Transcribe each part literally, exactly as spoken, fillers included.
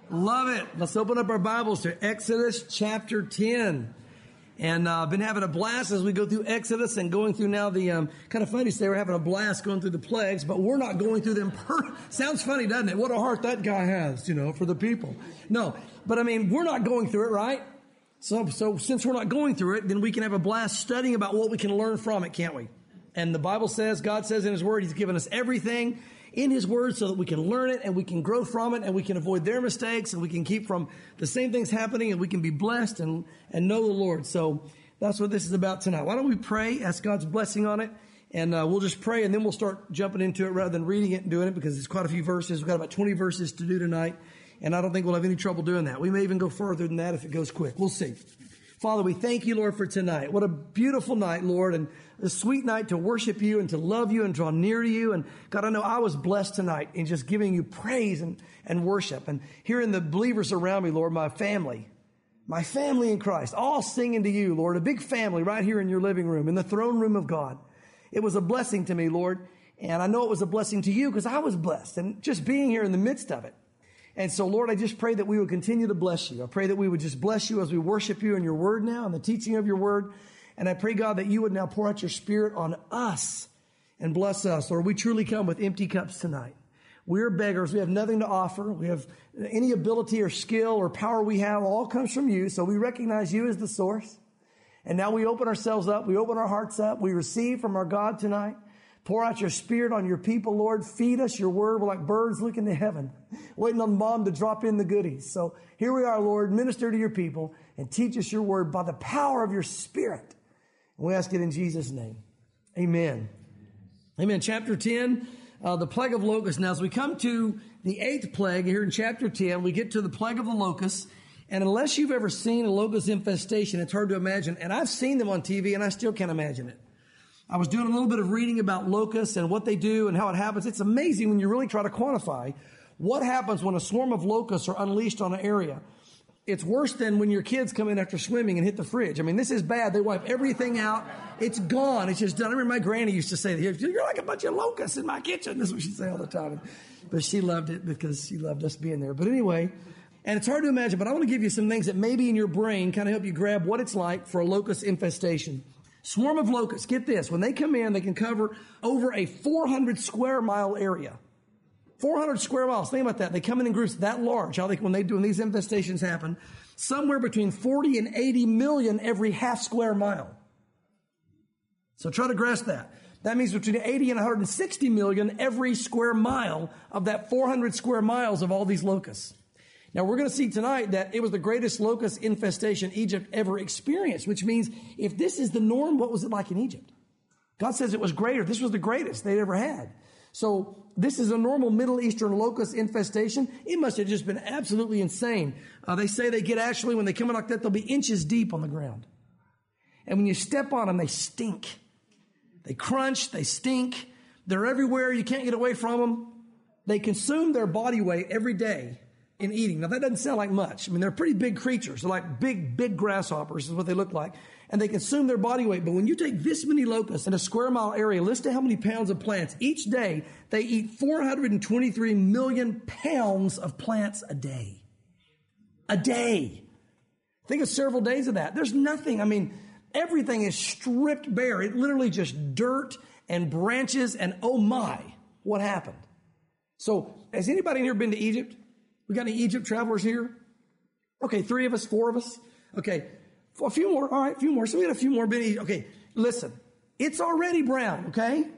Love it. Let's open up our Bibles to Exodus chapter ten. And I've uh, been having a blast as we go through Exodus and going through now the, um, kind of funny to say we're having a blast going through the plagues, but we're not going through them per, sounds funny, doesn't it? What a heart that guy has, you know, for the people. No, but I mean, we're not going through it, right? So, so since we're not going through it, then we can have a blast studying about what we can learn from it, can't we? And the Bible says, God says in His Word, He's given us everything in His Word so that we can learn it and we can grow from it and we can avoid their mistakes and we can keep from the same things happening and we can be blessed and, and know the Lord. So that's what this is about tonight. Why don't we pray, ask God's blessing on it, and uh, we'll just pray and then we'll start jumping into it rather than reading it and doing it because it's quite a few verses. We've got about twenty verses to do tonight, and I don't think we'll have any trouble doing that. We may even go further than that if it goes quick. We'll see. Father, we thank you, Lord, for tonight. What a beautiful night, Lord, and a sweet night to worship you and to love you and draw near to you. And God, I know I was blessed tonight in just giving you praise and, and worship. And hearing the believers around me, Lord, my family, my family in Christ, all singing to you, Lord, a big family right here in your living room, in the throne room of God. It was a blessing to me, Lord. And I know it was a blessing to you because I was blessed and just being here in the midst of it. And so, Lord, I just pray that we would continue to bless you. I pray that we would just bless you as we worship you in your word now and the teaching of your word. And I pray, God, that you would now pour out your Spirit on us and bless us. Lord, we truly come with empty cups tonight. We're beggars. We have nothing to offer. We have any ability or skill or power we have all comes from you. So we recognize you as the source. And now we open ourselves up. We open our hearts up. We receive from our God tonight. Pour out your Spirit on your people, Lord. Feed us your word. We're like birds looking to heaven, waiting on Mom to drop in the goodies. So here we are, Lord. Minister to your people and teach us your word by the power of your Spirit. And we ask it in Jesus' name. Amen. Amen. Chapter ten, uh, the plague of locusts. Now, as we come to the eighth plague here in chapter ten, we get to the plague of the locusts. And unless you've ever seen a locust infestation, it's hard to imagine. And I've seen them on T V, and I still can't imagine it. I was doing a little bit of reading about locusts and what they do and how it happens. It's amazing when you really try to quantify what happens when a swarm of locusts are unleashed on an area. It's worse than when your kids come in after swimming and hit the fridge. I mean, this is bad. They wipe everything out. It's gone. It's just done. I remember my granny used to say, "You're like a bunch of locusts in my kitchen." That's what she'd say all the time. But she loved it because she loved us being there. But anyway, and it's hard to imagine, but I want to give you some things that maybe in your brain kind of help you grab what it's like for a locust infestation. Swarm of locusts, get this, when they come in, they can cover over a four hundred square mile area. four hundred square miles, think about that. They come in in groups that large, how they, when they do, when these infestations happen, somewhere between forty and eighty million every half square mile. So try to grasp that. That means between eighty and one hundred sixty million every square mile of that four hundred square miles of all these locusts. Now, we're going to see tonight that it was the greatest locust infestation Egypt ever experienced, which means if this is the norm, what was it like in Egypt? God says it was greater. This was the greatest they'd ever had. So this is a normal Middle Eastern locust infestation. It must have just been absolutely insane. Uh, they say they get actually, when they come in like that, they'll be inches deep on the ground. And when you step on them, they stink. They crunch. They stink. They're everywhere. You can't get away from them. They consume their body weight every day in eating. Now, that doesn't sound like much. I mean, they're pretty big creatures. They're like big, big grasshoppers is what they look like. And they consume their body weight. But when you take this many locusts in a square mile area, listen to how many pounds of plants. Each day, they eat four hundred twenty-three million pounds of plants a day. A day. Think of several days of that. There's nothing. I mean, everything is stripped bare. It literally just dirt and branches and oh my, what happened? So, has anybody in here been to Egypt? We got any Egypt travelers here? Okay, three of us, four of us. Okay, a few more. All right, a few more. So we had a few more. Been okay, listen. It's already brown, okay?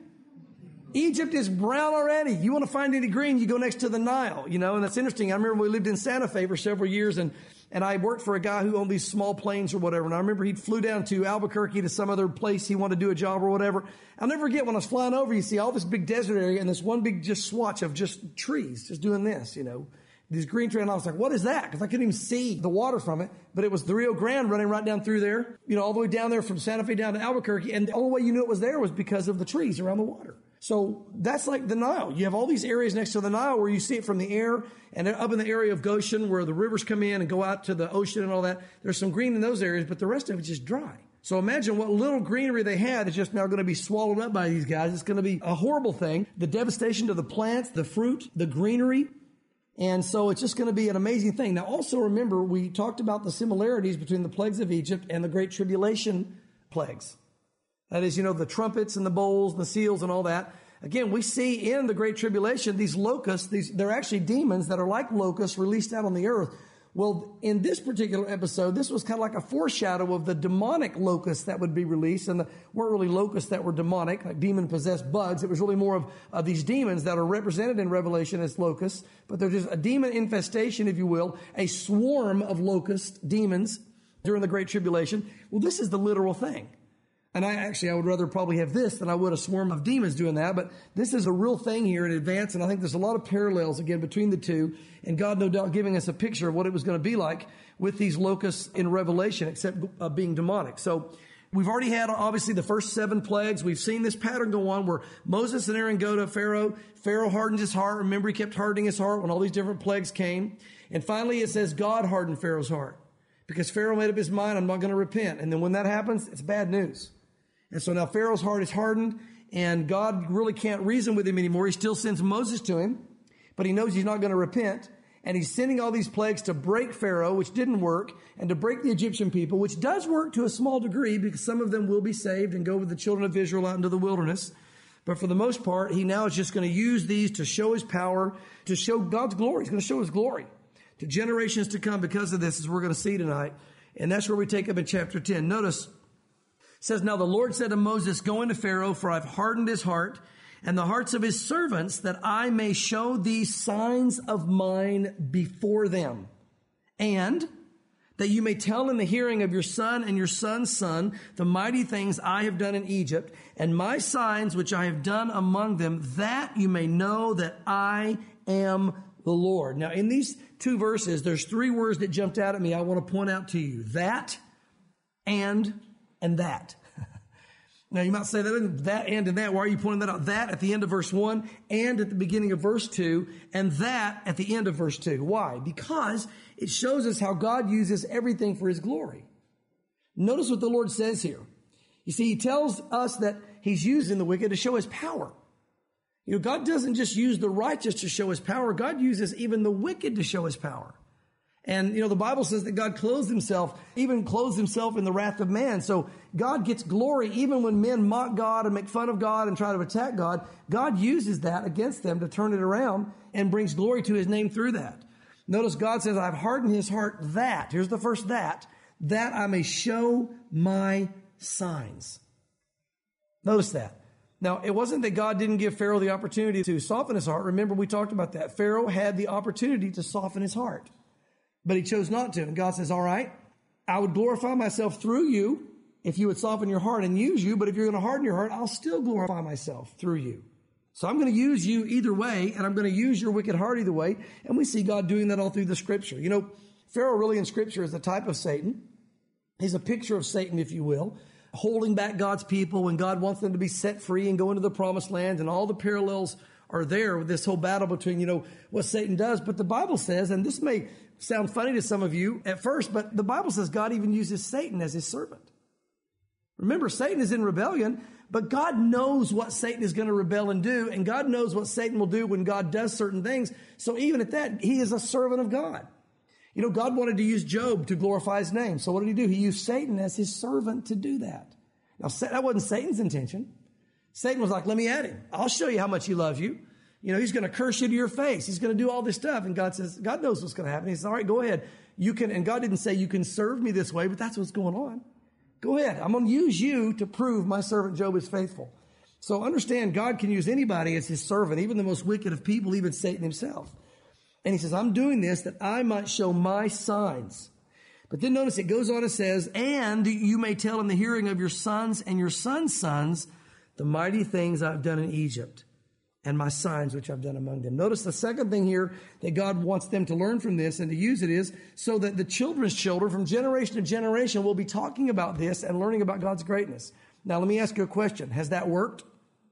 Egypt is brown already. You want to find any green, you go next to the Nile, you know, and that's interesting. I remember we lived in Santa Fe for several years, and, and I worked for a guy who owned these small planes or whatever, and I remember he flew down to Albuquerque to some other place he wanted to do a job or whatever. I'll never forget when I was flying over, you see all this big desert area and this one big just swatch of just trees, just doing this, you know. These green trees, and I was like, what is that? Because I couldn't even see the water from it. But it was the Rio Grande running right down through there, you know, all the way down there from Santa Fe down to Albuquerque. And the only way you knew it was there was because of the trees around the water. So that's like the Nile. You have all these areas next to the Nile where you see it from the air. And up in the area of Goshen where the rivers come in and go out to the ocean and all that, there's some green in those areas, but the rest of it's just dry. So imagine what little greenery they had is just now going to be swallowed up by these guys. It's going to be a horrible thing. The devastation to the plants, the fruit, the greenery. And so it's just going to be an amazing thing. Now, also remember, we talked about the similarities between the plagues of Egypt and the Great Tribulation plagues. That is, you know, the trumpets and the bowls and the seals and all that. Again, we see in the Great Tribulation, these locusts, these, they're actually demons that are like locusts released out on the earth. Well, in this particular episode, this was kind of like a foreshadow of the demonic locusts that would be released. And the weren't really locusts that were demonic, like demon-possessed bugs. It was really more of uh, these demons that are represented in Revelation as locusts. But they're just a demon infestation, if you will, a swarm of locust demons during the Great Tribulation. Well, this is the literal thing. And I actually, I would rather probably have this than I would a swarm of demons doing that. But this is a real thing here in advance. And I think there's a lot of parallels, again, between the two. And God, no doubt, giving us a picture of what it was going to be like with these locusts in Revelation, except uh, being demonic. So we've already had, obviously, the first seven plagues. We've seen this pattern go on where Moses and Aaron go to Pharaoh. Pharaoh hardened his heart. Remember, he kept hardening his heart when all these different plagues came. And finally, it says God hardened Pharaoh's heart because Pharaoh made up his mind, I'm not going to repent. And then when that happens, it's bad news. And so now Pharaoh's heart is hardened, and God really can't reason with him anymore. He still sends Moses to him, but he knows he's not going to repent. And he's sending all these plagues to break Pharaoh, which didn't work, and to break the Egyptian people, which does work to a small degree because some of them will be saved and go with the children of Israel out into the wilderness. But for the most part, he now is just going to use these to show his power, to show God's glory. He's going to show his glory to generations to come because of this, as we're going to see tonight. And that's where we take up in chapter ten. Notice, it says, now the Lord said to Moses, go into Pharaoh, for I've hardened his heart and the hearts of his servants, that I may show these signs of mine before them, and that you may tell in the hearing of your son and your son's son the mighty things I have done in Egypt, and my signs which I have done among them, that you may know that I am the Lord. Now, in these two verses, there's three words that jumped out at me I want to point out to you. That, and, and that. Now, you might say that, that and and that. Why are you pointing that out? That at the end of verse one and at the beginning of verse two, and that at the end of verse two. Why? Because it shows us how God uses everything for his glory. Notice what the Lord says here. You see, he tells us that he's using the wicked to show his power. You know, God doesn't just use the righteous to show his power. God uses even the wicked to show his power. And, you know, the Bible says that God clothes himself, even clothes himself in the wrath of man. So God gets glory even when men mock God and make fun of God and try to attack God. God uses that against them to turn it around and brings glory to his name through that. Notice God says, I've hardened his heart that, here's the first that, that I may show my signs. Notice that. Now, it wasn't that God didn't give Pharaoh the opportunity to soften his heart. Remember, we talked about that. Pharaoh had the opportunity to soften his heart, but he chose not to. And God says, all right, I would glorify myself through you if you would soften your heart and use you. But if you're going to harden your heart, I'll still glorify myself through you. So I'm going to use you either way, and I'm going to use your wicked heart either way. And we see God doing that all through the scripture. You know, Pharaoh really in scripture is the type of Satan. He's a picture of Satan, if you will, holding back God's people when God wants them to be set free and go into the promised land. And all the parallels are there with this whole battle between, you know, what Satan does. But the Bible says, and this may sound funny to some of you at first, but the Bible says God even uses Satan as his servant. Remember, Satan is in rebellion, but God knows what Satan is going to rebel and do, and God knows what Satan will do when God does certain things. So even at that, he is a servant of God. You know, God wanted to use Job to glorify his name. So what did he do? He used Satan as his servant to do that. Now, that wasn't Satan's intention. Satan was like, let me at him. I'll show you how much he loves you. You know, he's going to curse you to your face. He's going to do all this stuff. And God says, God knows what's going to happen. He says, all right, go ahead. You can, and God didn't say you can serve me this way, but that's what's going on. Go ahead. I'm going to use you to prove my servant Job is faithful. So understand, God can use anybody as his servant, even the most wicked of people, even Satan himself. And he says, I'm doing this that I might show my signs. But then notice it goes on and says, and you may tell in the hearing of your sons and your sons' sons the mighty things I've done in Egypt, and my signs which I've done among them. Notice the second thing here that God wants them to learn from this and to use it is so that the children's children from generation to generation will be talking about this and learning about God's greatness. Now, let me ask you a question. Has that worked?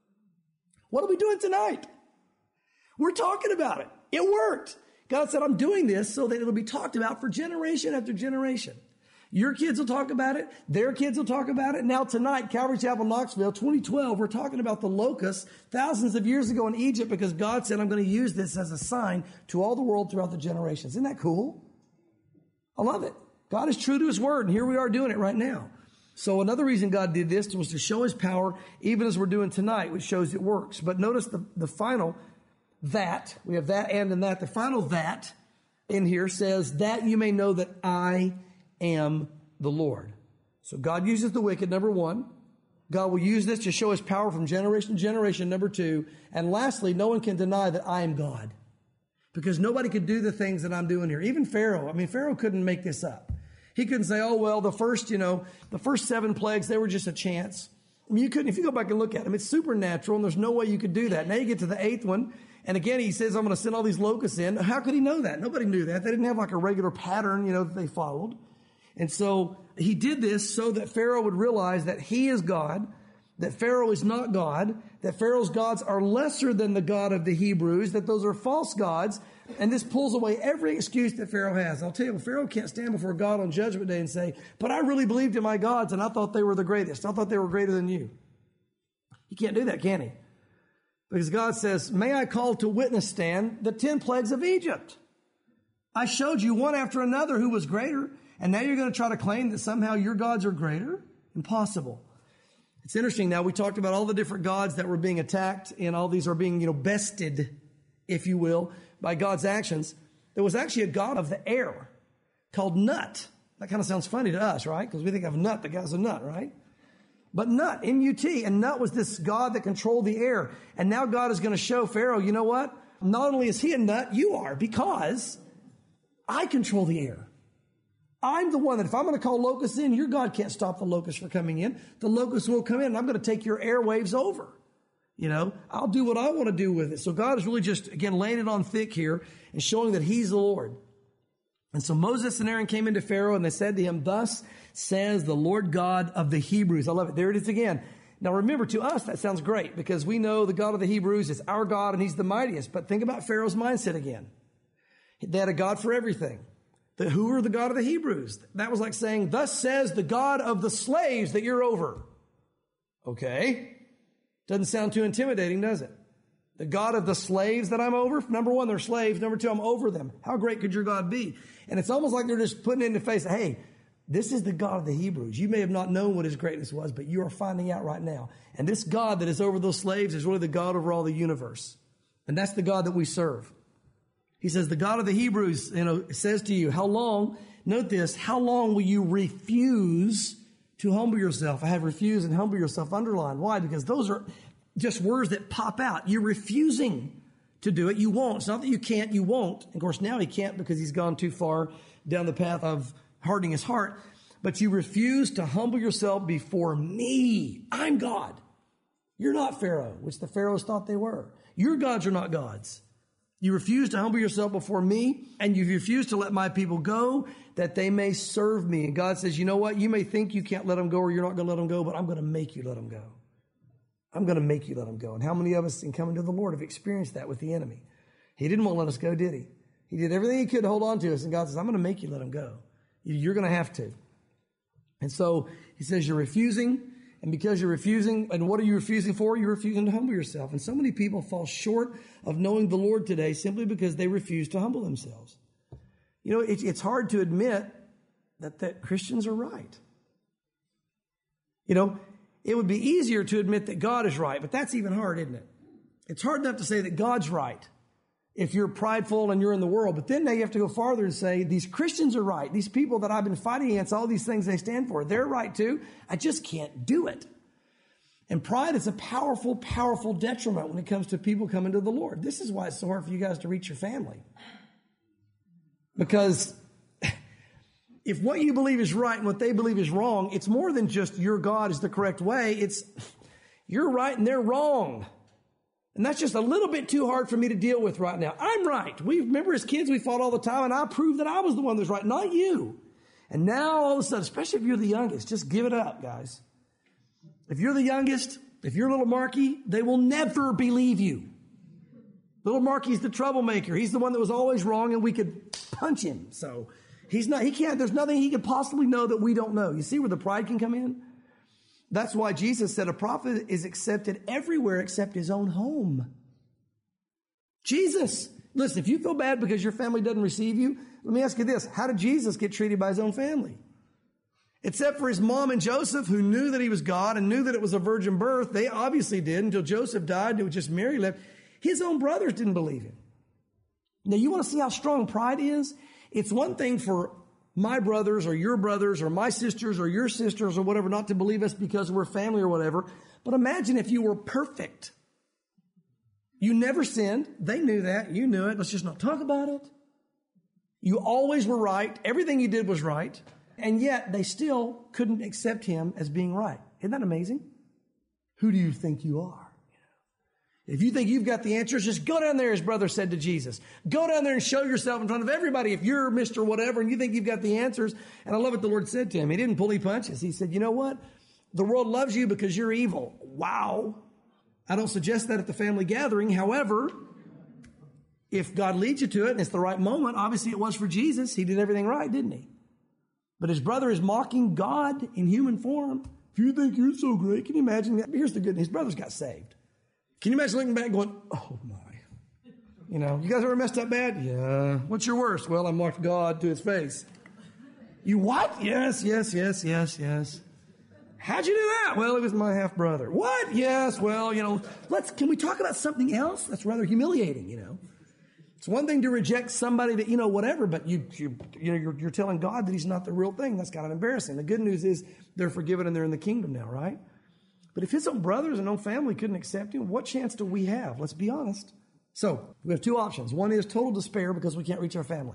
What are we doing tonight? We're talking about it. It worked. God said, I'm doing this so that it'll be talked about for generation after generation. Your kids will talk about it. Their kids will talk about it. Now tonight, Calvary Chapel, Knoxville, twenty twelve, we're talking about the locusts thousands of years ago in Egypt because God said, I'm going to use this as a sign to all the world throughout the generations. Isn't that cool? I love it. God is true to his word, and here we are doing it right now. So another reason God did this was to show his power, even as we're doing tonight, which shows it works. But notice the, the final that, we have that and and that. The final that in here says, that you may know that I am the Lord. So God uses the wicked, number one. God will use this to show his power from generation to generation, number two. And lastly, no one can deny that I am God. Because nobody could do the things that I'm doing here. Even Pharaoh. I mean, Pharaoh couldn't make this up. He couldn't say, oh, well, the first, you know, the first seven plagues, they were just a chance. I mean, you couldn't, if you go back and look at them, it's supernatural, and there's no way you could do that. Now you get to the eighth one, and again, he says, I'm going to send all these locusts in. How could he know that? Nobody knew that. They didn't have like a regular pattern, you know, that they followed. And so he did this so that Pharaoh would realize that he is God, that Pharaoh is not God, that Pharaoh's gods are lesser than the God of the Hebrews, that those are false gods. And this pulls away every excuse that Pharaoh has. I'll tell you, Pharaoh can't stand before God on Judgment Day and say, but I really believed in my gods and I thought they were the greatest. I thought they were greater than you. He can't do that, can he? Because God says, may I call to witness stand the ten plagues of Egypt? I showed you one after another who was greater. And now you're going to try to claim that somehow your gods are greater? Impossible. It's interesting now, we talked about all the different gods that were being attacked, and all these are being, you know, bested, if you will, by God's actions. There was actually a god of the air called Nut. That kind of sounds funny to us, right? Because we think of Nut, the guy's a nut, right? But Nut, N U T, and Nut was this god that controlled the air. And now God is going to show Pharaoh, you know what? Not only is he a nut, you are, because I control the air. I'm the one that if I'm going to call locusts in, your God can't stop the locusts from coming in. The locusts will come in, and I'm going to take your airwaves over. You know, I'll do what I want to do with it. So God is really just, again, laying it on thick here and showing that he's the Lord. And so Moses and Aaron came into Pharaoh, and they said to him, thus says the Lord God of the Hebrews. I love it. There it is again. Now remember, to us, that sounds great because we know the God of the Hebrews is our God and he's the mightiest. But think about Pharaoh's mindset again. They had a God for everything. The, who are the God of the Hebrews? That was like saying, thus says the God of the slaves that you're over. Okay. Doesn't sound too intimidating, does it? The God of the slaves that I'm over? Number one, they're slaves. Number two, I'm over them. How great could your God be? And it's almost like they're just putting it in the face, hey, this is the God of the Hebrews. You may have not known what his greatness was, but you are finding out right now. And this God that is over those slaves is really the God over all the universe. And that's the God that we serve. He says, the God of the Hebrews, you know, says to you, how long, note this, how long will you refuse to humble yourself? I have refuse and humble yourself underlined. Why? Because those are just words that pop out. You're refusing to do it. You won't. It's not that you can't, you won't. Of course, now he can't because he's gone too far down the path of hardening his heart. But you refuse to humble yourself before me. I'm God. You're not Pharaoh, which the Pharaohs thought they were. Your gods are not gods. You refuse to humble yourself before me, and you refuse to let my people go that they may serve me. And God says, you know what? You may think you can't let them go or you're not going to let them go, but I'm going to make you let them go. I'm going to make you let them go. And how many of us in coming to the Lord have experienced that with the enemy? He didn't want to let us go, did he? He did everything he could to hold on to us. And God says, I'm going to make you let them go. You're going to have to. And so he says, you're refusing. And because you're refusing, and what are you refusing for? You're refusing to humble yourself. And so many people fall short of knowing the Lord today simply because they refuse to humble themselves. You know, it, it's hard to admit that, that Christians are right. You know, it would be easier to admit that God is right, but that's even hard, isn't it? It's hard enough to say that God's right if you're prideful and you're in the world. But then now you have to go farther and say, these Christians are right. These people that I've been fighting against, all these things they stand for, they're right too. I just can't do it. And pride is a powerful, powerful detriment when it comes to people coming to the Lord. This is why it's so hard for you guys to reach your family. Because if what you believe is right and what they believe is wrong, it's more than just your God is the correct way. It's you're right and they're wrong. And that's just a little bit too hard for me to deal with right now. I'm right. We remember as kids, we fought all the time, and I proved that I was the one that was right, not you. And now all of a sudden, especially if you're the youngest, just give it up, guys. If you're the youngest, if you're little Marky, they will never believe you. Little Marky's the troublemaker. He's the one that was always wrong, and we could punch him. So He's not, he can't, there's nothing he could possibly know that we don't know. You see where the pride can come in? That's why Jesus said a prophet is accepted everywhere except his own home. Jesus. Listen, if you feel bad because your family doesn't receive you, let me ask you this. How did Jesus get treated by his own family? Except for his mom and Joseph, who knew that he was God and knew that it was a virgin birth. They obviously did until Joseph died. It was just Mary left. His own brothers didn't believe him. Now, you want to see how strong pride is? It's one thing for my brothers or your brothers or my sisters or your sisters or whatever not to believe us because we're family or whatever. But imagine if you were perfect. You never sinned. They knew that. You knew it. Let's just not talk about it. You always were right. Everything you did was right. And yet they still couldn't accept him as being right. Isn't that amazing? Who do you think you are? If you think you've got the answers, just go down there, his brother said to Jesus. Go down there and show yourself in front of everybody if you're Mister Whatever and you think you've got the answers. And I love what the Lord said to him. He didn't pull any punches. He said, you know what? The world loves you because you're evil. Wow. I don't suggest that at the family gathering. However, if God leads you to it and it's the right moment, obviously it was for Jesus. He did everything right, didn't he? But his brother is mocking God in human form. If you think you're so great, can you imagine that? Here's the good news. His brothers got saved. Can you imagine looking back and going, oh my, you know, you guys ever messed up bad? Yeah. What's your worst? Well, I mocked God to his face. You what? Yes, yes, yes, yes, yes. How'd you do that? Well, it was my half brother. What? Yes. Well, you know, let's, can we talk about something else? That's rather humiliating, you know. It's one thing to reject somebody that, you know, whatever, but you, you, you know, you're, you're telling God that he's not the real thing. That's kind of embarrassing. The good news is they're forgiven and they're in the kingdom now, right? But if his own brothers and own family couldn't accept him, what chance do we have? Let's be honest. So we have two options. One is total despair because we can't reach our family.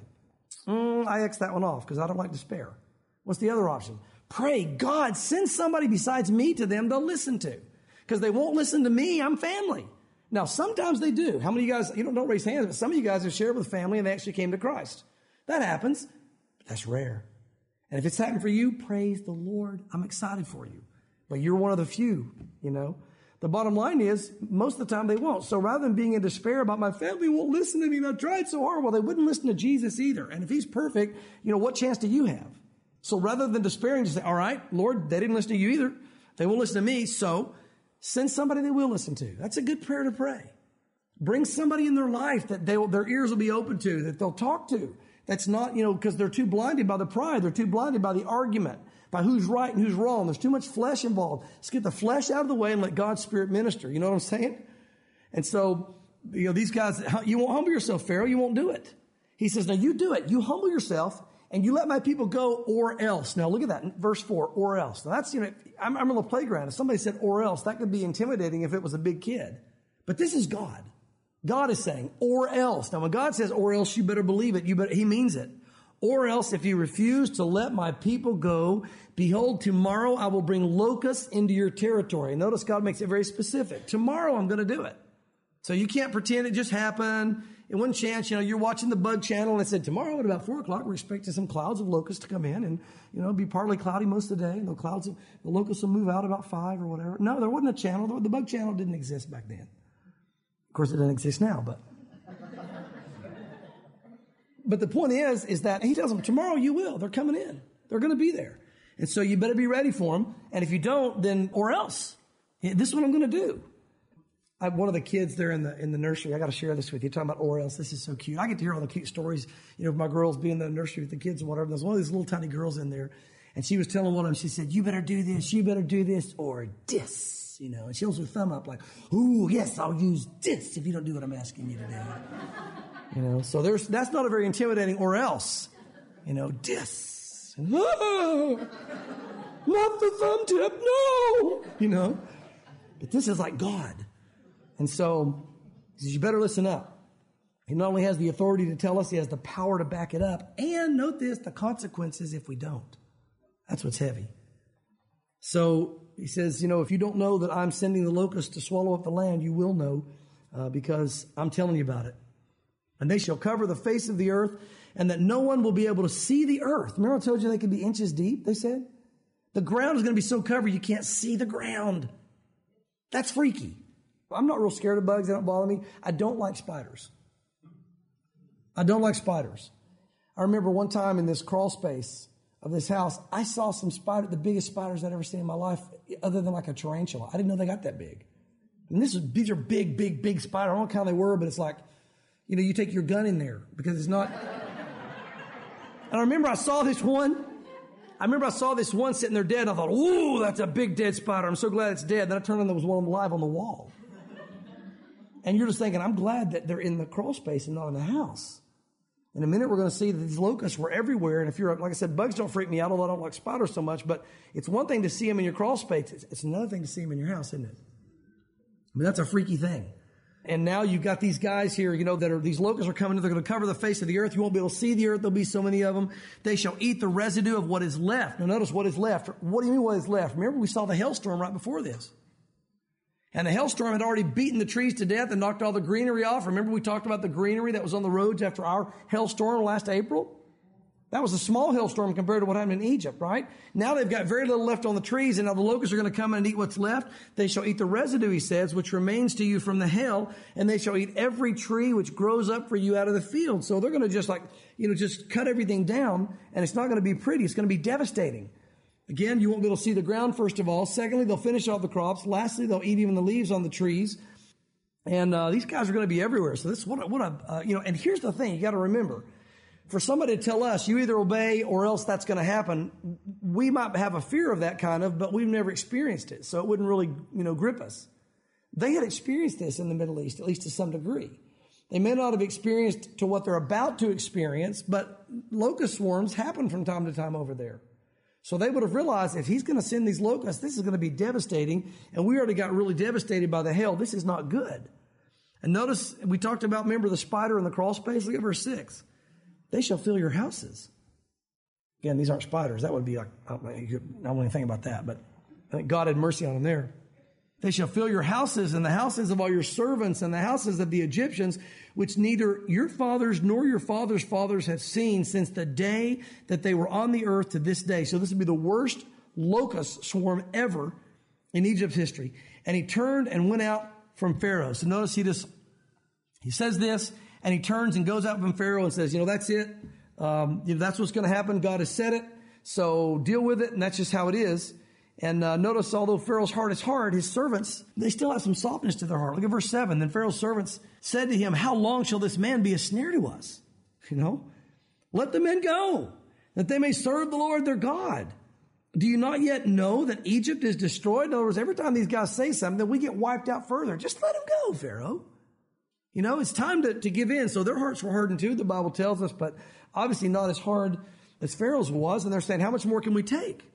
Mm, I X that one off because I don't like despair. What's the other option? Pray, God, send somebody besides me to them they'll listen to. Because they won't listen to me, I'm family. Now, sometimes they do. How many of you guys, you don't, don't raise hands, but some of you guys have shared with family and they actually came to Christ. That happens, but that's rare. And if it's happened for you, praise the Lord. I'm excited for you. But you're one of the few, you know. The bottom line is, most of the time they won't. So rather than being in despair about my family won't listen to me and I tried so hard, well, they wouldn't listen to Jesus either. And if he's perfect, you know, what chance do you have? So rather than despairing, just say, all right, Lord, they didn't listen to you either. They won't listen to me, so send somebody they will listen to. That's a good prayer to pray. Bring somebody in their life that they will, their ears will be open to, that they'll talk to. That's not, you know, because they're too blinded by the pride. They're too blinded by the argument, by who's right and who's wrong. There's too much flesh involved. Let's get the flesh out of the way and let God's Spirit minister. You know what I'm saying? And so, you know, these guys, you won't humble yourself, Pharaoh. You won't do it. He says, now you do it. You humble yourself and you let my people go or else. Now look at that, verse four, or else. Now that's, you know, I'm, I'm on the playground. If somebody said or else, that could be intimidating if it was a big kid. But this is God. God is saying, or else. Now when God says or else, you better believe it. You better, he means it. Or else if you refuse to let my people go, behold, tomorrow I will bring locusts into your territory. Notice God makes it very specific. Tomorrow I'm going to do it. So you can't pretend it just happened. In one chance, you know, you're watching the Bug Channel and it said, tomorrow at about four o'clock, we're expecting some clouds of locusts to come in and, you know, be partly cloudy most of the day. And the clouds, of, the locusts will move out about five or whatever. No, there wasn't a channel. The Bug Channel didn't exist back then. Of course, it doesn't exist now, but. But the point is, is that he tells them, tomorrow you will. They're coming in. They're going to be there. And so you better be ready for them. And if you don't, then, or else. This is what I'm going to do. I have one of the kids there in the in the nursery. I got to share this with you. Talking about or else. This is so cute. I get to hear all the cute stories. You know, my girls being in the nursery with the kids and whatever. There's one of these little tiny girls in there. And she was telling one of them, she said, you better do this, you better do this, or this. You know, and she holds her thumb up like, ooh, yes, I'll use this if you don't do what I'm asking you to do. You know, so there's that's not a very intimidating or else. You know, dis. And, oh, not the thumb tip, no. You know, but this is like God. And so he says, you better listen up. He not only has the authority to tell us, he has the power to back it up. And note this, the consequences if we don't. That's what's heavy. So he says, you know, if you don't know that I'm sending the locusts to swallow up the land, you will know uh, because I'm telling you about it. And they shall cover the face of the earth, and that no one will be able to see the earth. Remember I told you they could be inches deep, they said? The ground is going to be so covered you can't see the ground. That's freaky. I'm not real scared of bugs. They don't bother me. I don't like spiders. I don't like spiders. I remember one time in this crawl space of this house, I saw some spider, the biggest spiders I'd ever seen in my life, other than like a tarantula. I didn't know they got that big. And this is, these are big, big, big spiders. I don't know how they were, but it's like, you know, you take your gun in there because it's not. And I remember I saw this one. I remember I saw this one sitting there dead. And I thought, ooh, that's a big dead spider. I'm so glad it's dead. Then I turned on, there was one alive on the wall. And you're just thinking, I'm glad that they're in the crawl space and not in the house. In a minute, we're going to see that these locusts were everywhere. And if you're, like I said, bugs don't freak me out, although I don't like spiders so much. But it's one thing to see them in your crawl space. It's, it's another thing to see them in your house, isn't it? I mean, that's a freaky thing. And now you've got these guys here, you know, that are, these locusts are coming. They're going to cover the face of the earth. You won't be able to see the earth. There'll be so many of them. They shall eat the residue of what is left. Now notice what is left. What do you mean what is left? Remember we saw the hailstorm right before this. And the hailstorm had already beaten the trees to death and knocked all the greenery off. Remember we talked about the greenery that was on the roads after our hailstorm last April? That was a small hailstorm compared to what happened in Egypt, right? Now they've got very little left on the trees, and now the locusts are going to come in and eat what's left. They shall eat the residue, he says, which remains to you from the hail, and they shall eat every tree which grows up for you out of the field. So they're going to just like, you know, just cut everything down, and it's not going to be pretty. It's going to be devastating. Again, you won't be able to see the ground, first of all. Secondly, they'll finish off the crops. Lastly, they'll eat even the leaves on the trees. And uh, these guys are going to be everywhere. So this is what, what a, uh, you know, and here's the thing you got to remember. For somebody to tell us, you either obey or else that's going to happen, we might have a fear of that kind of, but we've never experienced it. So it wouldn't really, you know, grip us. They had experienced this in the Middle East, at least to some degree. They may not have experienced to what they're about to experience, but locust swarms happen from time to time over there. So they would have realized if he's going to send these locusts, this is going to be devastating. And we already got really devastated by the hail. This is not good. And notice we talked about, remember the spider in the crawl space? Look at verse six. They shall fill your houses. Again, these aren't spiders. That would be like, I don't want to think about that, but I think God had mercy on them there. They shall fill your houses and the houses of all your servants and the houses of the Egyptians, which neither your fathers nor your fathers' fathers have seen since the day that they were on the earth to this day. So this would be the worst locust swarm ever in Egypt's history. And he turned and went out from Pharaoh. So notice he just, he says this, and he turns and goes out from Pharaoh and says, you know, that's it. Um, you know, that's what's going to happen. God has said it. So deal with it. And that's just how it is. And uh, notice, although Pharaoh's heart is hard, his servants, they still have some softness to their heart. Look at verse seven. Then Pharaoh's servants said to him, how long shall this man be a snare to us? You know, let the men go, that they may serve the Lord their God. Do you not yet know that Egypt is destroyed? In other words, every time these guys say something, then we get wiped out further. Just let them go, Pharaoh. You know, it's time to, to give in. So their hearts were hardened too, the Bible tells us, but obviously not as hard as Pharaoh's was. And they're saying, how much more can we take?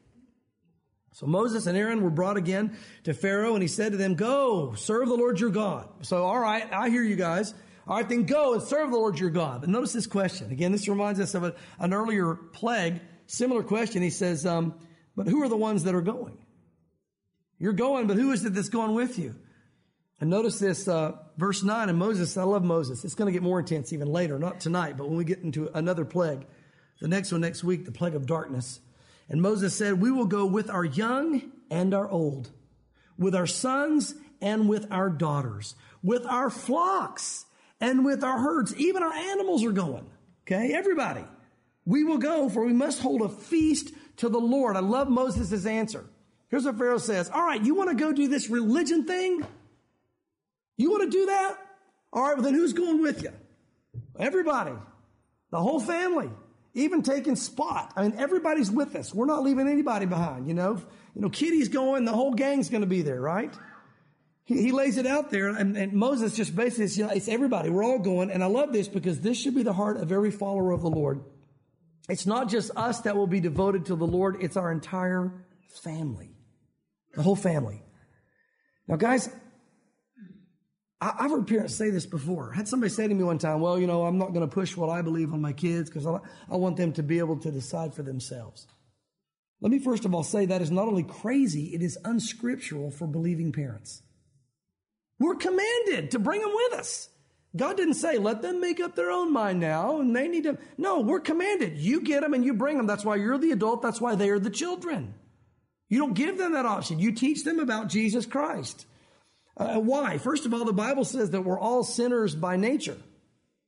So Moses and Aaron were brought again to Pharaoh, and he said to them, go, serve the Lord your God. So, all right, I hear you guys. All right, then go and serve the Lord your God. But notice this question. Again, this reminds us of a, an earlier plague. Similar question. He says, um, but who are the ones that are going? You're going, but who is it that's going with you? And notice this, uh, verse nine, and Moses, I love Moses. It's going to get more intense even later, not tonight, but when we get into another plague, the next one next week, the plague of darkness. And Moses said, we will go with our young and our old, with our sons and with our daughters, with our flocks and with our herds. Even our animals are going. Okay, everybody. We will go, for we must hold a feast to the Lord. I love Moses' answer. Here's what Pharaoh says. All right, you want to go do this religion thing? You want to do that? All right, well then who's going with you? Everybody. The whole family. Even taking Spot. I mean, everybody's with us. We're not leaving anybody behind, you know. You know, Kitty's going, the whole gang's going to be there, right? He, he lays it out there, and, and Moses just basically says, you know, it's everybody. We're all going. And I love this because this should be the heart of every follower of the Lord. It's not just us that will be devoted to the Lord. It's our entire family. The whole family. Now, guys, I've heard parents say this before. I had somebody say to me one time, well, you know, I'm not going to push what I believe on my kids because I, I want them to be able to decide for themselves. Let me first of all say that is not only crazy, it is unscriptural for believing parents. We're commanded to bring them with us. God didn't say, let them make up their own mind now and they need to. No, we're commanded. You get them and you bring them. That's why you're the adult. That's why they are the children. You don't give them that option. You teach them about Jesus Christ. Uh, why? First of all, the Bible says that we're all sinners by nature.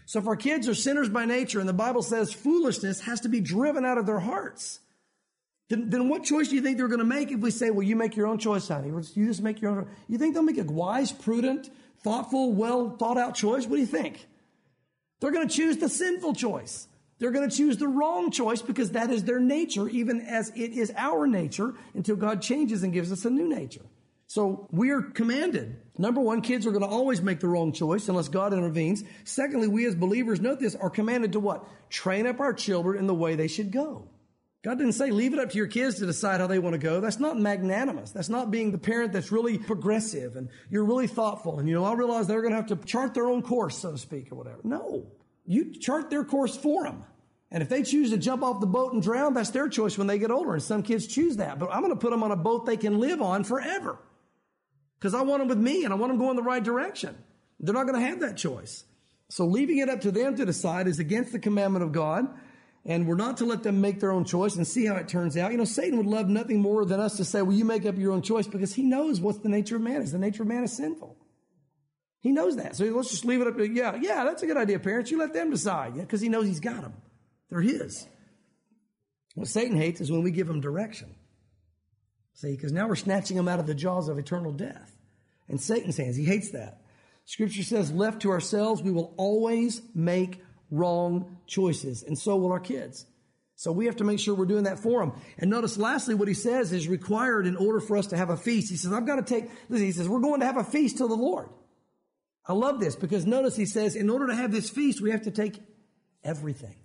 So if our kids are sinners by nature and the Bible says foolishness has to be driven out of their hearts, then, then what choice do you think they're going to make if we say, well, you make your own choice, honey? You just make your own. You think they'll make a wise, prudent, thoughtful, well thought out choice? What do you think? They're going to choose the sinful choice. They're going to choose the wrong choice because that is their nature, even as it is our nature, until God changes and gives us a new nature. So we are commanded. Number one, kids are going to always make the wrong choice unless God intervenes. Secondly, we as believers, note this, are commanded to what? Train up our children in the way they should go. God didn't say leave it up to your kids to decide how they want to go. That's not magnanimous. That's not being the parent that's really progressive and you're really thoughtful. And, you know, I realize they're going to have to chart their own course, so to speak, or whatever. No. You chart their course for them. And if they choose to jump off the boat and drown, that's their choice when they get older. And some kids choose that. But I'm going to put them on a boat they can live on forever. Because I want them with me and I want them going the right direction. They're not going to have that choice. So leaving it up to them to decide is against the commandment of God. And we're not to let them make their own choice and see how it turns out. You know, Satan would love nothing more than us to say, well, you make up your own choice, because he knows what the nature of man is. The nature of man is sinful. He knows that. So let's just leave it up to, yeah, yeah, that's a good idea, parents. You let them decide, yeah, because he knows he's got them. They're his. What Satan hates is when we give him direction. See, because now we're snatching them out of the jaws of eternal death. In Satan's hands, he hates that. Scripture says, left to ourselves, we will always make wrong choices. And so will our kids. So we have to make sure we're doing that for them. And notice lastly, what he says is required in order for us to have a feast. He says, I've got to take, listen, he says, we're going to have a feast to the Lord. I love this because notice he says, in order to have this feast, we have to take everything.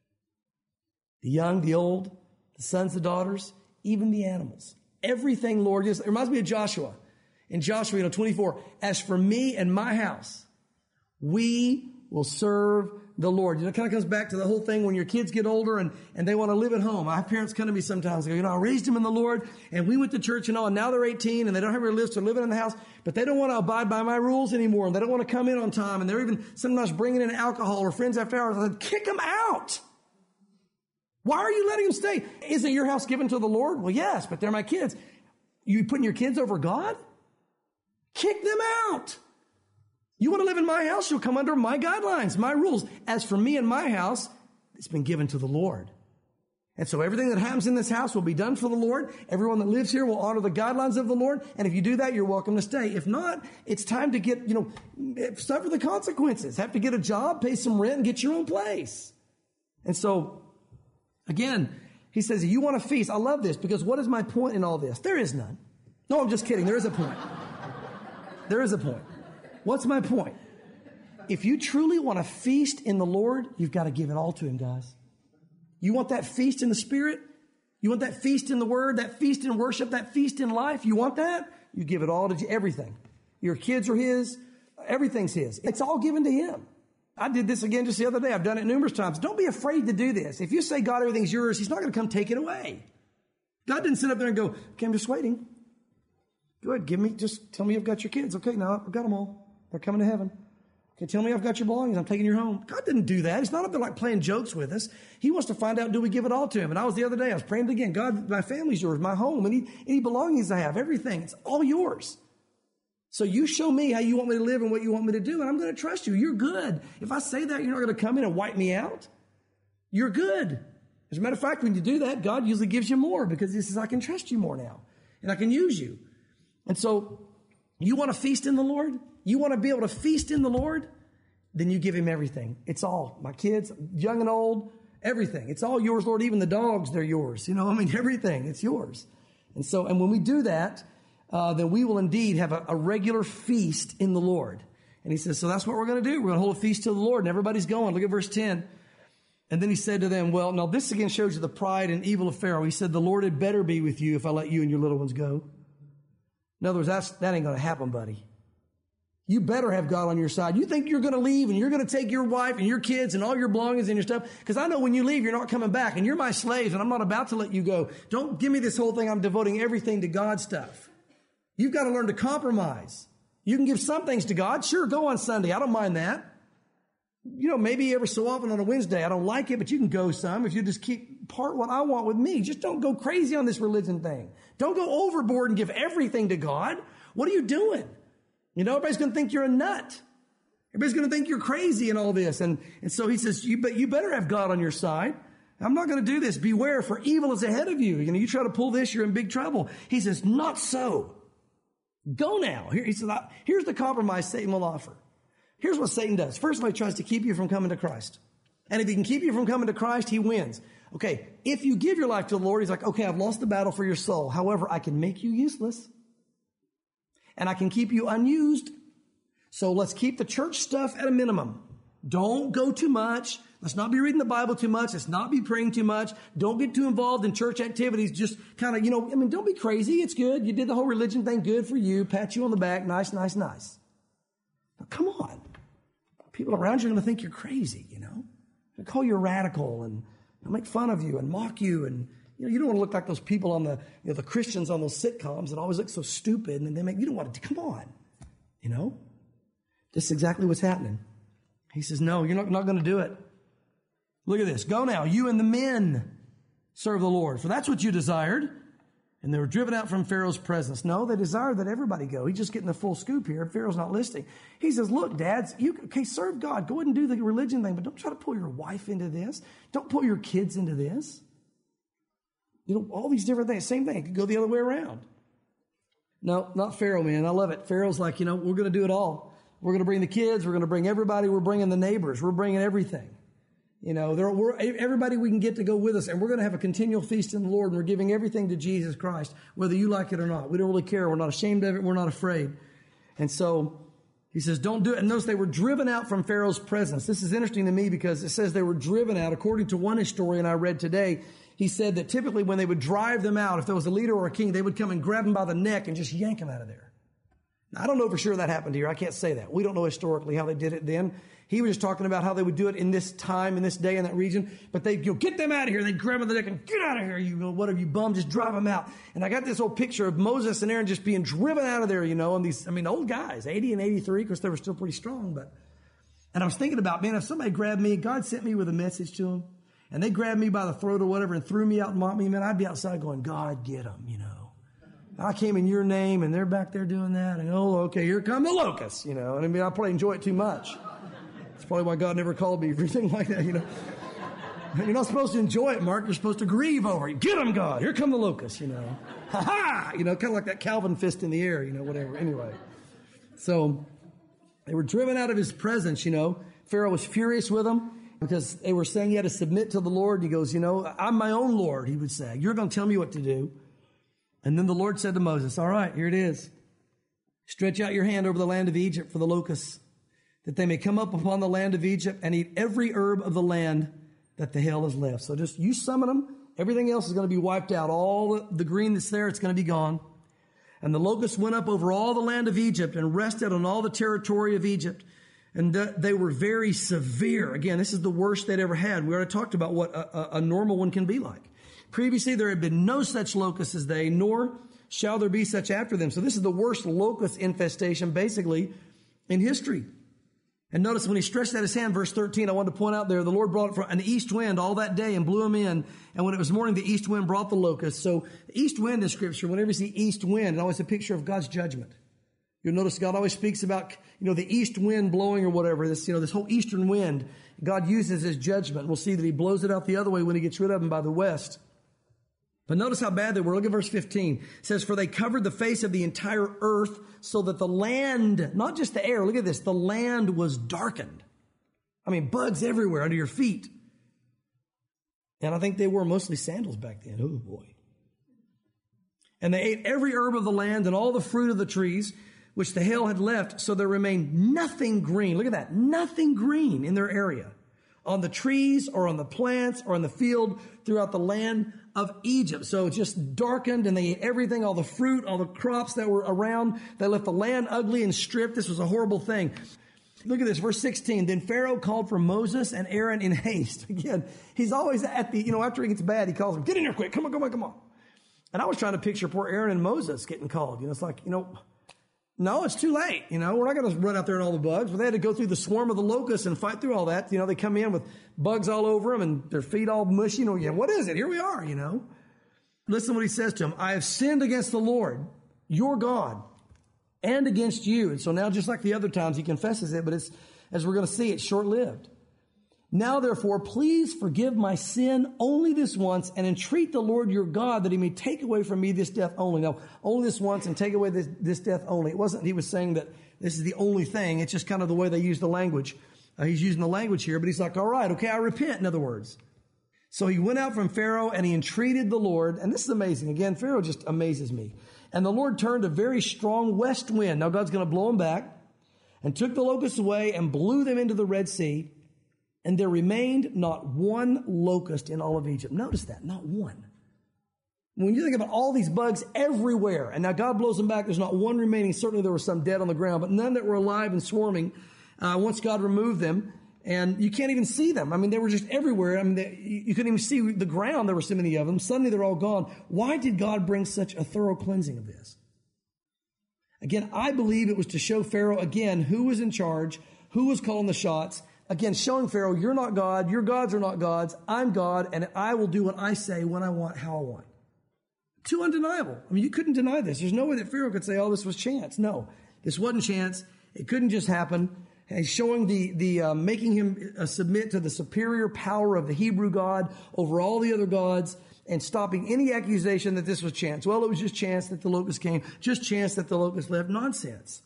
The young, the old, the sons, the daughters, even the animals. Everything, Lord. It reminds me of Joshua. In Joshua, you know, twenty-four, as for me and my house, we will serve the Lord. You know, it kind of comes back to the whole thing when your kids get older and, and they want to live at home. I have parents come to me sometimes and go, you know, I raised them in the Lord and we went to church and all, and now they're eighteen and they don't have where to live, so they're living in the house, but they don't want to abide by my rules anymore. And they don't want to come in on time. And they're even sometimes bringing in alcohol or friends after hours. I said, kick them out. Why are you letting them stay? Isn't your house given to the Lord? Well, yes, but they're my kids. You putting your kids over God? Kick them out. You want to live in my house? You'll come under my guidelines, my rules. As for me and my house, it's been given to the Lord. And so everything that happens in this house will be done for the Lord. Everyone that lives here will honor the guidelines of the Lord. And if you do that, you're welcome to stay. If not, it's time to get, you know, suffer the consequences. Have to get a job, pay some rent, and get your own place. And so, again, he says, you want a feast. I love this because what is my point in all this? There is none. No, I'm just kidding. There is a point. There is a point. What's my point? If you truly want to feast in the Lord, you've got to give it all to him, guys. You want that feast in the Spirit? You want that feast in the Word, that feast in worship, that feast in life? You want that? You give it all to everything. Your kids are his. Everything's his. It's all given to him. I did this again just the other day. I've done it numerous times. Don't be afraid to do this. If you say, God, everything's yours, he's not going to come take it away. God didn't sit up there and go, okay, I'm just waiting. Go ahead, give me, just tell me I've got your kids. Okay, now I've got them all. They're coming to heaven. Okay, tell me I've got your belongings. I'm taking you home. God didn't do that. He's not up there like playing jokes with us. He wants to find out, do we give it all to him? And I was the other day, I was praying again. God, my family's yours, my home, any, any belongings I have, everything. It's all yours. So you show me how you want me to live and what you want me to do, and I'm going to trust you. You're good. If I say that, you're not going to come in and wipe me out. You're good. As a matter of fact, when you do that, God usually gives you more because he says, I can trust you more now, and I can use you. And so you want to feast in the Lord? You want to be able to feast in the Lord? Then you give him everything. It's all. My kids, young and old, everything. It's all yours, Lord. Even the dogs, they're yours. You know, I mean, everything. It's yours. And so, and when we do that, uh, then we will indeed have a, a regular feast in the Lord. And he says, so that's what we're going to do. We're going to hold a feast to the Lord. And everybody's going. Look at verse ten. And then he said to them, well, now this again shows you the pride and evil of Pharaoh. He said, the Lord had better be with you if I let you and your little ones go. In other words, that's, that ain't going to happen, buddy. You better have God on your side. You think you're going to leave and you're going to take your wife and your kids and all your belongings and your stuff? Because I know when you leave, you're not coming back and you're my slaves and I'm not about to let you go. Don't give me this whole thing. I'm devoting everything to God stuff. You've got to learn to compromise. You can give some things to God. Sure, go on Sunday. I don't mind that. You know, maybe every so often on a Wednesday. I don't like it, but you can go some if you just keep part what I want with me. Just don't go crazy on this religion thing. Don't go overboard and give everything to God. What are you doing? You know, everybody's going to think you're a nut. Everybody's going to think you're crazy and all this. And, and so he says, you, but you better have God on your side. I'm not going to do this. Beware, for evil is ahead of you. You know, you try to pull this, you're in big trouble. He says, not so. Go now. Here, he says, here's the compromise Satan will offer. Here's what Satan does. First of all, he tries to keep you from coming to Christ. And if he can keep you from coming to Christ, he wins. Okay, if you give your life to the Lord, he's like, okay, I've lost the battle for your soul. However, I can make you useless. And I can keep you unused. So let's keep the church stuff at a minimum. Don't go too much. Let's not be reading the Bible too much. Let's not be praying too much. Don't get too involved in church activities. Just kind of, you know, I mean, don't be crazy. It's good. You did the whole religion thing. Good for you. Pat you on the back. Nice, nice, nice. Now, come on. People around you are going to think you're crazy, you know. They call you a radical and make fun of you and mock you. And, you know, you don't want to look like those people on the, you know, the Christians on those sitcoms that always look so stupid. And they make, you don't want to, come on, you know. This is exactly what's happening. He says, no, you're not, not going to do it. Look at this. Go now, you and the men serve the Lord, for that's what you desired. And they were driven out from Pharaoh's presence. No, they desired that everybody go. He's just getting the full scoop here. Pharaoh's not listening. He says, look, dads, you okay, serve God. Go ahead and do the religion thing, but don't try to pull your wife into this. Don't pull your kids into this. You know, all these different things. Same thing. It could go the other way around. No, not Pharaoh, man. I love it. Pharaoh's like, you know, we're going to do it all. We're going to bring the kids. We're going to bring everybody. We're bringing the neighbors. We're bringing everything. You know, there, we're, everybody we can get to go with us, and we're going to have a continual feast in the Lord, and we're giving everything to Jesus Christ, whether you like it or not. We don't really care. We're not ashamed of it. We're not afraid. And so he says, don't do it. And notice they were driven out from Pharaoh's presence. This is interesting to me because it says they were driven out. According to one historian I read today, he said that typically when they would drive them out, if there was a leader or a king, they would come and grab them by the neck and just yank them out of there. Now, I don't know for sure that happened here. I can't say that. We don't know historically how they did it then. He was just talking about how they would do it in this time, in this day, in that region. But they'd, you know, get them out of here. They'd grab them by the neck and get out of here. You know, whatever, you bum, just drive them out. And I got this old picture of Moses and Aaron just being driven out of there, you know, and these, I mean, old guys, eighty and eighty-three, because they were still pretty strong. But, and I was thinking about, man, if somebody grabbed me, God sent me with a message to them, and they grabbed me by the throat or whatever and threw me out and mocked me, man, I'd be outside going, God, get them, you know. I came in your name, and they're back there doing that. And, oh, okay, here come the locusts, you know. And I mean, I probably enjoy it too much. That's probably why God never called me for anything like that, you know. You're not supposed to enjoy it, Mark. You're supposed to grieve over it. Get them, God. Here come the locusts, you know. Ha-ha! You know, kind of like that Calvin fist in the air, you know, whatever. Anyway. So they were driven out of his presence, you know. Pharaoh was furious with them because they were saying he had to submit to the Lord. He goes, you know, I'm my own Lord, he would say. You're going to tell me what to do. And then the Lord said to Moses, all right, here it is. Stretch out your hand over the land of Egypt for the locusts, that they may come up upon the land of Egypt and eat every herb of the land that the hail has left. So just you summon them. Everything else is going to be wiped out. All the, the green that's there, it's going to be gone. And the locusts went up over all the land of Egypt and rested on all the territory of Egypt. And th- they were very severe. Again, this is the worst they'd ever had. We already talked about what a, a, a normal one can be like. Previously, there had been no such locusts as they, nor shall there be such after them. So this is the worst locust infestation, basically, in history. And notice when he stretched out his hand, verse thirteen, I wanted to point out there, the Lord brought an east wind all that day and blew them in. And when it was morning, the east wind brought the locusts. So the east wind in Scripture, whenever you see east wind, it's always a picture of God's judgment. You'll notice God always speaks about, you know, the east wind blowing or whatever, this, you know, this whole eastern wind, God uses as judgment. We'll see that he blows it out the other way when he gets rid of them by the west. But notice how bad they were. Look at verse fifteen. It says, for they covered the face of the entire earth so that the land, not just the air, look at this, the land was darkened. I mean, bugs everywhere under your feet. And I think they wore mostly sandals back then. Oh, boy. And they ate every herb of the land and all the fruit of the trees, which the hail had left, so there remained nothing green. Look at that. Nothing green in their area, on the trees or on the plants or in the field throughout the land of Egypt. So it's just darkened, and they ate everything, all the fruit, all the crops that were around. They left the land ugly and stripped. This was a horrible thing. Look at this, verse sixteen. Then Pharaoh called for Moses and Aaron in haste. Again, he's always at the, you know, after he gets bad, he calls them, get in here quick. Come on, come on, come on. And I was trying to picture poor Aaron and Moses getting called. You know, it's like, you know, no, it's too late. You know, we're not going to run out there and all the bugs. But they had to go through the swarm of the locusts and fight through all that. You know, they come in with bugs all over them and their feet all mushy. You know, yeah, what is it? Here we are, you know. Listen to what he says to them. I have sinned against the Lord, your God, and against you. And so now, just like the other times, he confesses it, but it's as we're going to see, it's short-lived. Now, therefore, please forgive my sin only this once and entreat the Lord your God that he may take away from me this death only. Now, only this once and take away this, this death only. It wasn't he was saying that this is the only thing. It's just kind of the way they use the language. Uh, he's using the language here, but he's like, all right, okay, I repent, in other words. So he went out from Pharaoh and he entreated the Lord. And this is amazing. Again, Pharaoh just amazes me. And the Lord turned a very strong west wind. Now God's going to blow them back and took the locusts away and blew them into the Red Sea. And there remained not one locust in all of Egypt. Notice that, not one. When you think about all these bugs everywhere, and now God blows them back, there's not one remaining. Certainly there were some dead on the ground, but none that were alive and swarming uh, once God removed them. And you can't even see them. I mean, they were just everywhere. I mean, they, you couldn't even see the ground. There were so many of them. Suddenly they're all gone. Why did God bring such a thorough cleansing of this? Again, I believe it was to show Pharaoh, again, who was in charge, who was calling the shots. Again, showing Pharaoh, you're not God, your gods are not gods, I'm God, and I will do what I say when I want, how I want. Too undeniable. I mean, you couldn't deny this. There's no way that Pharaoh could say, oh, this was chance. No, this wasn't chance. It couldn't just happen. He's showing the, the uh, making him uh, submit to the superior power of the Hebrew God over all the other gods and stopping any accusation that this was chance. Well, it was just chance that the locust came, just chance that the locust left. Nonsense.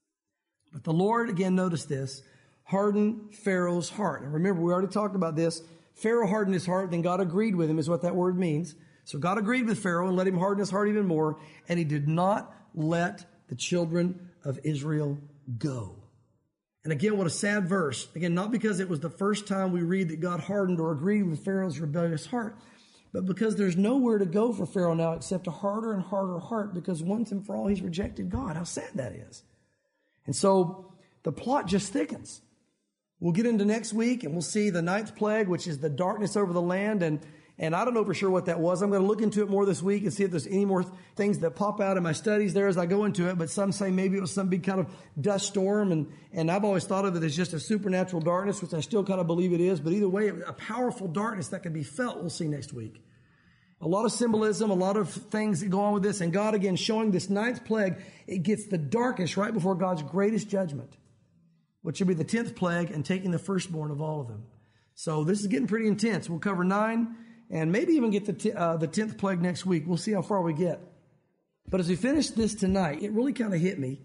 But the Lord, again, notice this, hardened Pharaoh's heart. And remember, we already talked about this. Pharaoh hardened his heart, then God agreed with him is what that word means. So God agreed with Pharaoh and let him harden his heart even more. And he did not let the children of Israel go. And again, what a sad verse. Again, not because it was the first time we read that God hardened or agreed with Pharaoh's rebellious heart, but because there's nowhere to go for Pharaoh now except a harder and harder heart because once and for all he's rejected God. How sad that is. And so the plot just thickens. We'll get into next week and we'll see the ninth plague, which is the darkness over the land. And, and I don't know for sure what that was. I'm going to look into it more this week and see if there's any more things that pop out in my studies there as I go into it. But some say maybe it was some big kind of dust storm. And, and I've always thought of it as just a supernatural darkness, which I still kind of believe it is. But either way, a powerful darkness that can be felt, we'll see next week. A lot of symbolism, a lot of things that go on with this. And God, again, showing this ninth plague, it gets the darkest right before God's greatest judgment, which should be the tenth plague and taking the firstborn of all of them. So this is getting pretty intense. We'll cover nine and maybe even get the t- uh, the tenth plague next week. We'll see how far we get. But as we finish this tonight, it really kind of hit me.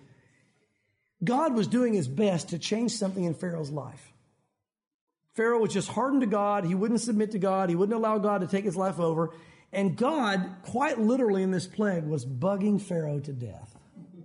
God was doing his best to change something in Pharaoh's life. Pharaoh was just hardened to God. He wouldn't submit to God. He wouldn't allow God to take his life over. And God, quite literally in this plague, was bugging Pharaoh to death.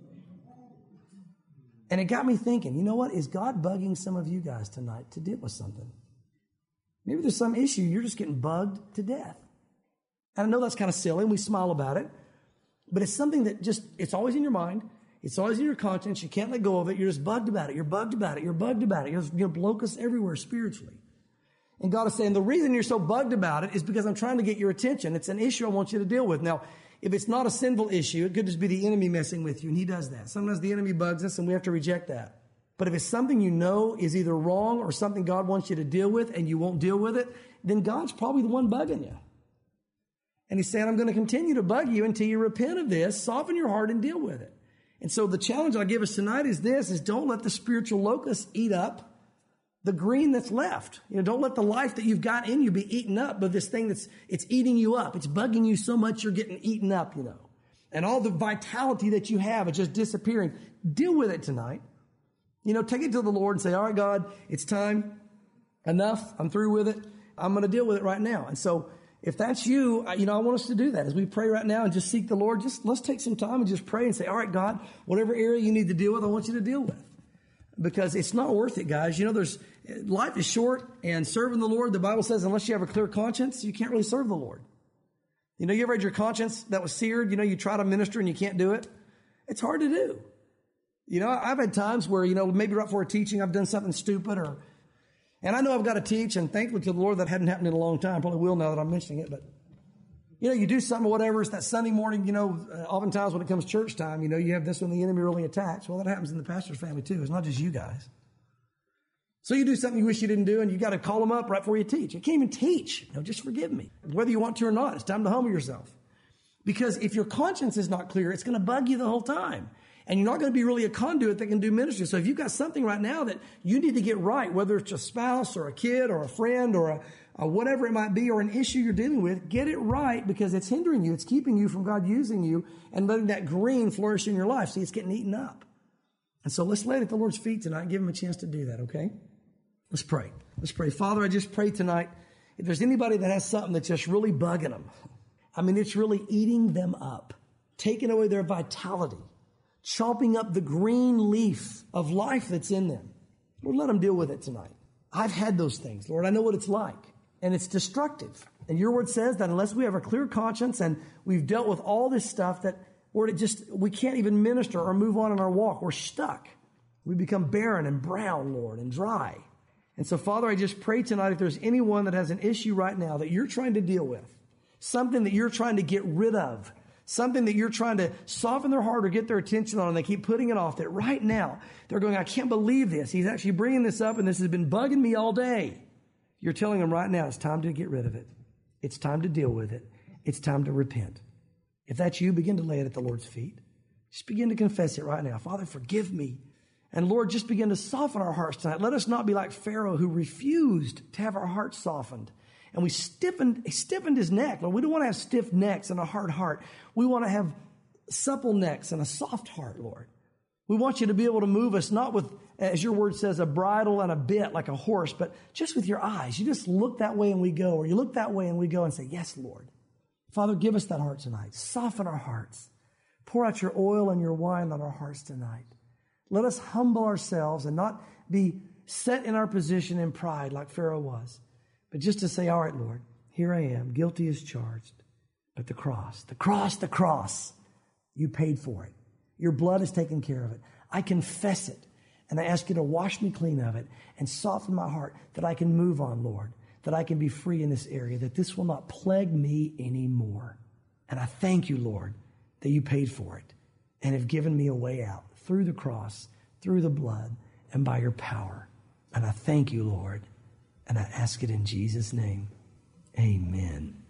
And it got me thinking, you know what? Is God bugging some of you guys tonight to deal with something? Maybe there's some issue. You're just getting bugged to death. And I know that's kind of silly, and we smile about it. But it's something that just, it's always in your mind. It's always in your conscience. You can't let go of it. You're just bugged about it. You're bugged about it. You're bugged about it. You're, you're locusts everywhere spiritually. And God is saying, the reason you're so bugged about it is because I'm trying to get your attention. It's an issue I want you to deal with. Now, if it's not a sinful issue, it could just be the enemy messing with you, and he does that. Sometimes the enemy bugs us, and we have to reject that. But if it's something you know is either wrong or something God wants you to deal with, and you won't deal with it, then God's probably the one bugging you. And he's saying, I'm going to continue to bug you until you repent of this, soften your heart, and deal with it. And so the challenge I'll give us tonight is this, is don't let the spiritual locusts eat up the green that's left. You know, don't let the life that you've got in you be eaten up by this thing that's, it's eating you up. It's bugging you so much you're getting eaten up, you know. And all the vitality that you have is just disappearing. Deal with it tonight. You know, take it to the Lord and say, all right, God, it's time. Enough. I'm through with it. I'm going to deal with it right now. And so if that's you, you know, I want us to do that. As we pray right now and just seek the Lord, just let's take some time and just pray and say, all right, God, whatever area you need to deal with, I want you to deal with. Because it's not worth it, guys. You know, there's life is short, and serving the Lord, the Bible says, unless you have a clear conscience, you can't really serve the Lord. You know, you ever had your conscience that was seared? You know, you try to minister and you can't do it. It's hard to do. You know, I've had times where, you know, maybe right before a teaching, I've done something stupid, or, and I know I've got to teach, and thankfully to the Lord that hadn't happened in a long time. Probably will now that I'm mentioning it, but you know, you do something or whatever. It's that Sunday morning, you know, uh, oftentimes when it comes church time, you know, you have this when the enemy really attacks. Well, that happens in the pastor's family too. It's not just you guys. So you do something you wish you didn't do, and you got to call them up right before you teach. You can't even teach. You know, just forgive me. Whether you want to or not, it's time to humble yourself. Because if your conscience is not clear, it's going to bug you the whole time. And you're not going to be really a conduit that can do ministry. So if you've got something right now that you need to get right, whether it's a spouse or a kid or a friend or a, a whatever it might be, or an issue you're dealing with, get it right, because it's hindering you. It's keeping you from God using you and letting that green flourish in your life. See, it's getting eaten up. And so let's lay it at the Lord's feet tonight and give him a chance to do that, okay? Let's pray. Let's pray. Father, I just pray tonight, if there's anybody that has something that's just really bugging them, I mean, it's really eating them up, taking away their vitality, chopping up the green leaf of life that's in them. Lord, let them deal with it tonight. I've had those things, Lord. I know what it's like, and it's destructive. And your word says that unless we have a clear conscience and we've dealt with all this stuff, that, Lord, it just, we can't even minister or move on in our walk. We're stuck. We become barren and brown, Lord, and dry. And so, Father, I just pray tonight, if there's anyone that has an issue right now that you're trying to deal with, something that you're trying to get rid of, something that you're trying to soften their heart or get their attention on, and they keep putting it off, that right now they're going, I can't believe this. He's actually bringing this up, and this has been bugging me all day. You're telling them right now, it's time to get rid of it. It's time to deal with it. It's time to repent. If that's you, begin to lay it at the Lord's feet. Just begin to confess it right now. Father, forgive me. And Lord, just begin to soften our hearts tonight. Let us not be like Pharaoh, who refused to have our hearts softened. And we stiffened, he stiffened his neck. Lord, we don't want to have stiff necks and a hard heart. We want to have supple necks and a soft heart, Lord. We want you to be able to move us, not with, as your word says, a bridle and a bit like a horse, but just with your eyes. You just look that way and we go, or you look that way and we go and say, yes, Lord. Father, give us that heart tonight. Soften our hearts. Pour out your oil and your wine on our hearts tonight. Let us humble ourselves and not be set in our position in pride like Pharaoh was, but just to say, all right, Lord, here I am, guilty as charged. But the cross, the cross, the cross, you paid for it. Your blood has taken care of it. I confess it, and I ask you to wash me clean of it and soften my heart that I can move on, Lord, that I can be free in this area, that this will not plague me anymore. And I thank you, Lord, that you paid for it and have given me a way out through the cross, through the blood, and by your power. And I thank you, Lord, and I ask it in Jesus' name. Amen.